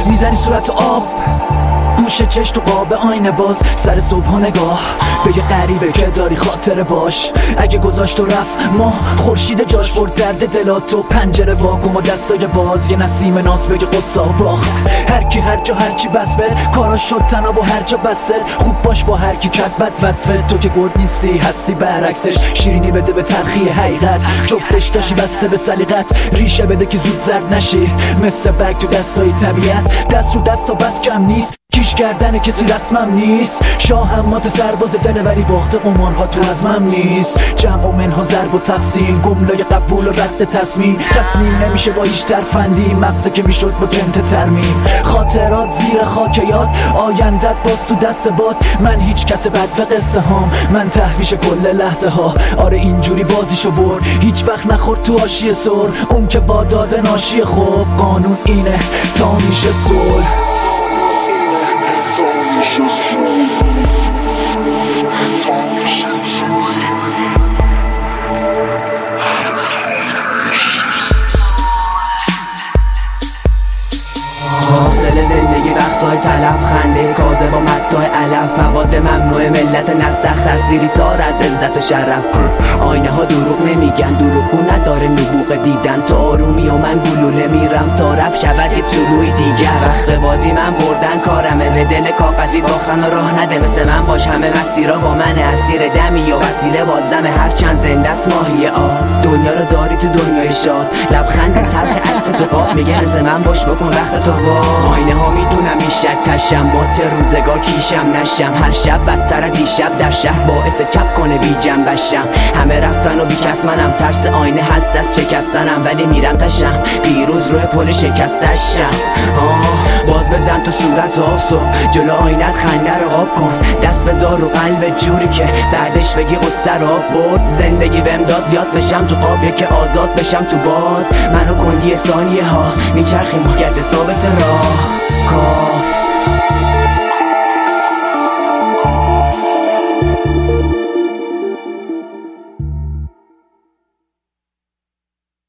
میزنی صورت آب، گوشه چش تو قاب آینه باز، سر صبح نگاه به یه غریبه که داری خاطره باش. اگه گذاشت و رفت ما خورشید جاش برد درد دلاتو، پنجره واکن و دستای باز، یه نسیم ناز بگه قصه باخت. هر کی هر جا هر چی بس بد، کاراش شد تناب و هر جا بسد. خوب باش با هر کی کت بد وصفه، تو که گرد نیستی هستی برعکسش. شیرینی بده به تلخی حقیقت، جفتش داشتی بسته به سلیقت. ریشه بده که زود زرد نشی مثل برگ تو دستای طبیعت. دست رو دستا بس کم نیست، کیش کردن کسی رسمم نیست. شاهمات سرباز دل ولی باخت قمارها تو ازمم نیست. جمع و منها ضرب و تقسیم، گملای قبول و رد تصمیم. تسلیم نمیشه با هیچ ترفندی، مغزه که میشد با کنت ترمیم. خاطرات زیر خاک یاد، آیندت باز تو دست باد. من هیچ کس بد و قصه هام، من تهویش کل لحظه ها. آره اینجوری بازیشو برد، هیچ وقت نخورد تو آشی سر. اون که واداد ناشی خوب، قانون اینه تا میشه صلح. حاصل زندگی وقتای تلف، خنده کاذب و مدتای علف. مواد ممنوع ملت نسخ، تصویری تار از عزت و شرف. آینه ها دروغ نمیگن، دروغو نداره نبوغ دیدن. تا آرومی و من گلوله میرم تا رفت شود یه طلوعی دیگر. وقت بازی من بردن کارمه، به دل کاغذی باختن و راه نده. مثل من باش همه مسیرها با من اسیر دمی و وسیله بازدم. هر چند زنده است ماهی آب، دنیا رو داری تو دنیای شاد. لبخند تلخ عکس تو قاب میگه مثل من باش بکن وقت تو با. آینه ها میدونم این شک کشم، بات روزگار کیشم نشم. هر شب بدتر دیشب در شهر باعث چپ کنه بی جنبشم. همه رفتن و بی کس منم، ترس آینه هست از شکستنم. ولی میرم تشم پیروز روی پل شکستشم. باز بزن تو صورت آفسو، جلو آینت خنده رو قاب کن. دست بذار رو قلب جوری که بعدش بگی قصه رو برد. زندگی بهم داد یاد بشم تو قابیه که آزاد بشم تو باد. منو کندی ثانیه ها میچرخیم گرد ثابت راه.